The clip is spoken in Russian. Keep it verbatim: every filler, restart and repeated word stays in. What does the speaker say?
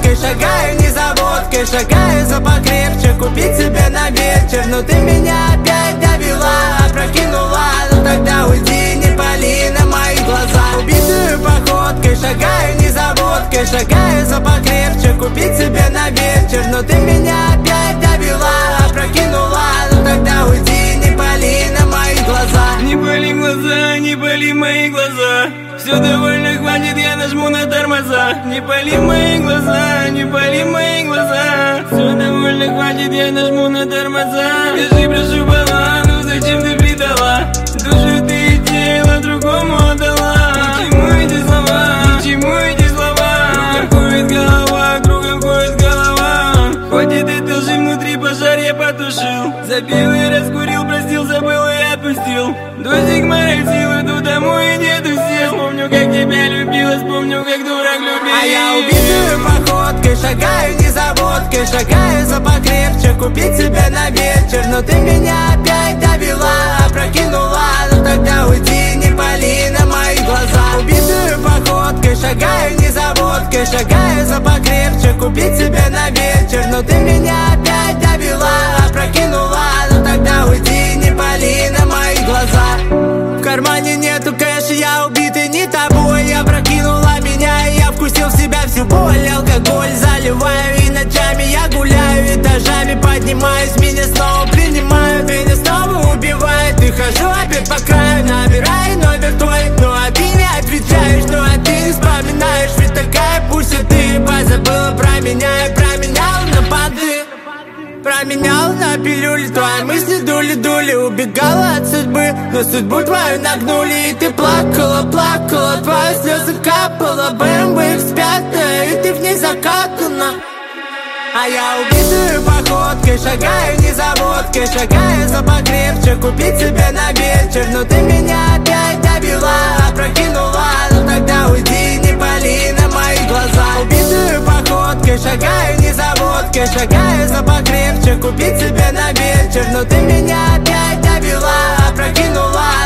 походкой, шагаю не за водкой, шагаю за покрепче, купить себе на вечер. Но ты меня опять довела, опрокинула, ну тогда уйди, не пали на мои глаза. Убитую походкой, шагаю не за водкой, шагаю за покрепче, купить себе на вечер. Но ты меня опять довела, опрокинула, ну тогда уйди, не пали на мои глаза. Не пали глаза, не пали мои глаза. Все довольно, хватит, я нажму на тормоза. Не пали мои глаза, не пали мои глаза. Все довольно, хватит, я нажму на тормоза. Скажи, прошу, была, ну зачем ты предала? Душу ты и тело другому отдала. Ни к чему эти слова, ни к чему эти слова. Кругом ходит голова, кругом ходит голова. Хватит этой лжи, внутри пожар я потушил. Запил и раскурил, простил, забыл и отпустил. Дождик моей силы, иду домой и нету сил. Помню, как тебя любила, вспомню, как дурак любил. А я убитую походкой, шагаю не за водкой, шагаю за покрепче, купить себе на вечер. Но ты меня опять довела, опрокинула, ну тогда уйди, не пали на мои глаза. Убитую походкой, шагаю не за водкой, шагаю за покрепче, купить себе на вечер. Но ты меня опять довела, опрокинула, ну тогда уйди, не пали на мои глаза. В кармане нету кэша, я убитый не тобой. Я прокинула меня, и я вкусил в себя всю боль. Алкоголь заливаю, и ночами я гуляю, этажами поднимаюсь, меня снова принимают, меня снова убивают. И хожу опять по краю, набираю номер твой. Ну а ты не отвечаешь, ну а ты не вспоминаешь. Ведь такая пусть ты позабыла про меня и променял на понты. Променял на пилюли, твои мысли дули-дули. Убегала от судьбы, но судьбу твою нагнули. И ты плакала, плакала, твои слезы капала. бэ эм вэ икс пять, и ты в ней закатана. А я убитую походкой, шагаю не за водкой, шагаю за покрепче, купить себе на вечер. Но ты меня опять довела, опрокинула, ну тогда уйди, не пали на мои глаза. Убитую походкой, шагаю не за водкой, шагаю за покрепче, купить себе на вечер. Но ты меня опять довела, опрокинула,